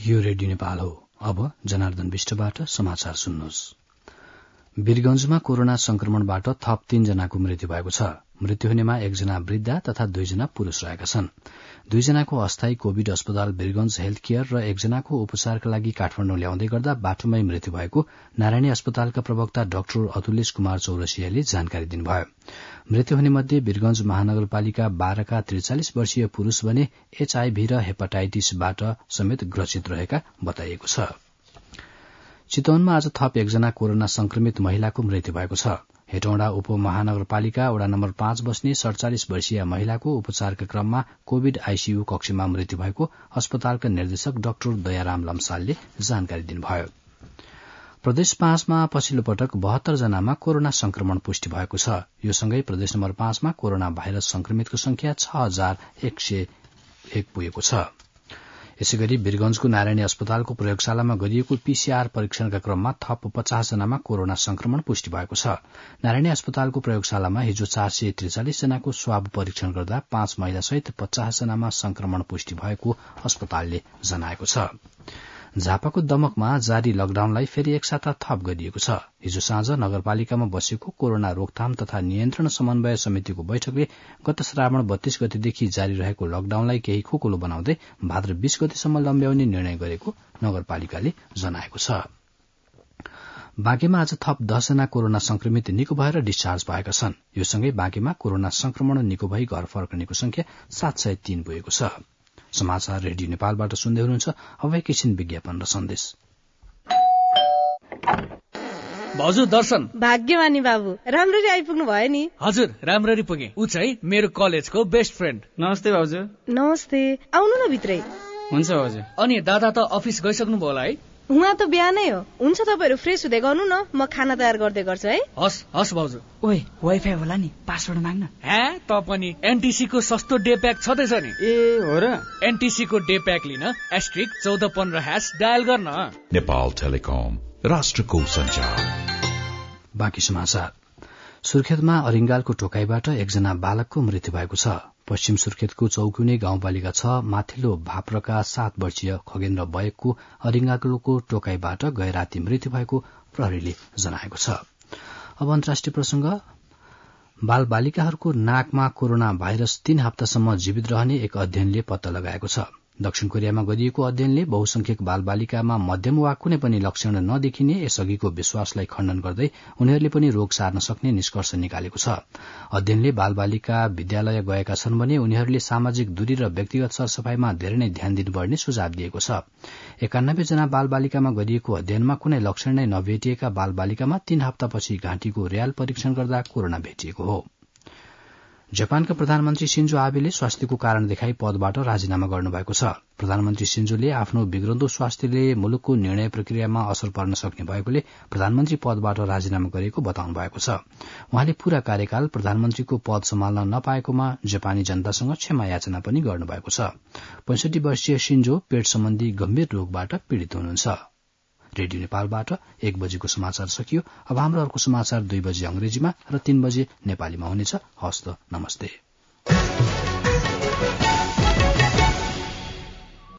यो रेडियो नेपाल हो। अब जनार्दन विष्टबाट समाचार सुन्नुहोस्। वीरगंजमा कोरोना संक्रमणबाट थप 3 जनाको मृत्यु भएको छ। मृत्यु हुनेमा 1 जना वृद्धा तथा 2 जना पुरूष रहेका छन्। 2 जनाको अस्थायी कोविड अस्पताल वीरगंज हेल्थ केयर र 1 जनाको उपचारका लागि काठमाडौँ ल्याउँदै गर्दा बाटोमै मृत्यु भएको नारायणी अस्पतालका प्रवक्ता डाक्टर अतुलेश कुमार चौरसियाले जानकारी दिनुभयो। मृत्यु हुने मध्ये वीरगंज महानगरपालिका 12 का 43 वर्षीय पुरूष भने एचआईभी र हेपाटाइटिसबाट समेत ग्रसित रहेका बताइएको छ। चितवनमा आज थप 1 जना कोरोना संक्रमित महिलाको मृत्यु भएको छ। हेटौँडा उपमहानगरपालिका वडा नम्बर 5 बस्ने 47 वर्षीय महिलाको उपचारका क्रममा कोविड आईसीयू कक्षमा मृत्यु भएको अस्पतालका निर्देशक डाक्टर दयाराम लम्सालले जानकारी दिनुभयो। प्रदेश 5 मा पछिल्लो पटक 72 जनामा कोरोना संक्रमण पुष्टि भएको छ। यो सँगै प्रदेश नम्बर 5 मा कोरोना भाइरस संक्रमितको संख्या 6101 पुगेको छ। यसैगरी वीरगंजको नारायणी अस्पतालको प्रयोगशालामा गरिएको पीसीआर परीक्षणका क्रममा थप 50 जनामा कोरोना संक्रमण पुष्टि भएको छ। नारायणी अस्पतालको प्रयोगशालामा हिजो 443 जनाको स्वाब परीक्षण गर्दा 5 महिला सहित 50 जनामा संक्रमण पुष्टि भएको अस्पतालले जनाएको छ। झापाको दमकमा जारी लकडाउनलाई फेरि 1 साता थप गरिएको छ। हिजो साँझ नगरपालिकामा बसेको कोरोना रोकथाम तथा नियन्त्रण समन्वय समितिको बैठकले गत श्रावण 32 गतेदेखि जारी रहेको लकडाउनलाई केही खुकुलो बनाउँदै भाद्र 20 गतेसम्म लम्ब्याउने निर्णय गरेको नगरपालिकाले जनाएको छ। बाँकेमा आज थप 10 जना कोरोना संक्रमित निको भएर डिस्चार्ज भएका छन्। यो सँगै बाँकेमा कोरोना संक्रमण निको भई घर फर्कनेको संख्या 703 पुगेको छ। समाचार रेडियो नेपालबाट सुन्दै हुनुहुन्छ। अब एकैछिन विज्ञापन र सन्देश। भाउजू दर्शन। भाग्यमानी बाबु, राम्ररी आइपुग्नु भयो नि। हजुर, राम्ररी पुगे। उ चाहिँ मेरो कलेजको बेस्ट फ्रेन्ड। नमस्ते भाउजू। नमस्ते, आउनु न भित्रै। हुन्छ भाउजू। अनि दादा त अफिस गइसक्नु भयो होला है? उहाँ त बिहानै हो। हुन्छ, तपाईहरु फ्रेश हुँदै गर्नु न, म खाना तयार गर्दै गर्छु है। हस् भाउजू। ओइ, वाइफाई होला नि, पासवर्ड माग्न। हे, त पनि एनटीसी को सस्तो डे प्याक छदैछ नि। ए हो र? एनटीसी को डे प्याक लिन *1415# डायल गर्न। नेपाल टेलिकम, राष्ट्रको सञ्चार। बाँकी समाचार। सुर्खेतमा अरिङ्गालको टोकाईबाट 1 जना बालकको मृत्यु भएको छ। पश्चिम सुर्खेतको चौकुने गाउँपालिका 6 माथिल्लो भाप्रका 7 वर्षीय खगेन्द्र बयकको अरिङ्गालको टोकाईबाट गैराती मृत्यु भएको प्रहरीले जनाएको छ। अब अन्तर्राष्ट्रिय प्रसंग। बाल बालिकाहरूको नाकमा कोरोना भाइरस 3 हप्तासम्म जीवित रहने एक अध्ययनले पत्ता लगाएको छ। दक्षिण कोरियामा गरिएको अध्ययनले बहुसंख्यक बाल बालिकामा मध्यम वा कुनै पनि लक्षण नदेखिने यसअघिको विश्वासलाई खण्डन गर्दै उनीहरूले पनि रोग सार्न सक्ने निष्कर्ष निकालेको छ। अध्ययनले बाल बालिका विद्यालय गएका छन् भने उनीहरूले सामाजिक दूरी र व्यक्तिगत सरसफाईमा धेरै नै ध्यान दिनुपर्ने सुझाव दिएको छ। 91 जना बाल बालिकामा गरिएको अध्ययनमा कुनै लक्षण नै नभेटिएका बाल बालिकामा 3 हप्तापछि घाँटीको र्याल परीक्षण गर्दा कोरोना भेटिएको हो। जापानका प्रधानमन्त्री सिन्जो आबेले स्वास्थ्यको कारण देखाई पदबाट राजीनामा गर्नुभएको छ। प्रधानमन्त्री सिन्जोले आफ्नो बिग्रन्दो स्वास्थ्यले मुलुकको निर्णय प्रक्रियामा असर पर्न सक्ने भएकोले प्रधानमन्त्री पदबाट राजीनामा गरेको बताउनु भएको छ। उहाँले पूरा कार्यकाल प्रधानमन्त्रीको पद सम्हाल्न नपाएकोमा जापानी जनतासँग क्षमा याचना पनि गर्नुभएको छ। 65 वर्षीय सिन्जो पेट सम्बन्धी गम्भीर रोगबाट पीड़ित हुनुहुन्छ। रेडियो नेपालबाट 1 बजेको समाचार सकियो। अब हाम्रो अर्को समाचार 2 बजे अंग्रेजीमा र 3 बजे नेपालीमा हुनेछ। हस्त नमस्ते।